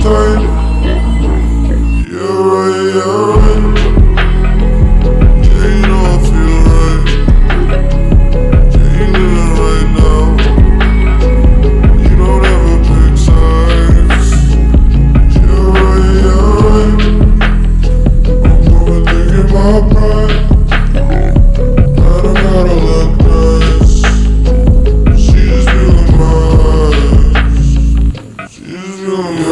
tight. You're right, you're right. Yeah, you know I feel right. Yeah, you living right now. You don't ever pick sides. You're right, you're right. I'm overthinking my pride. I don't gotta look nice. She just feeling mine. She just feeling mine.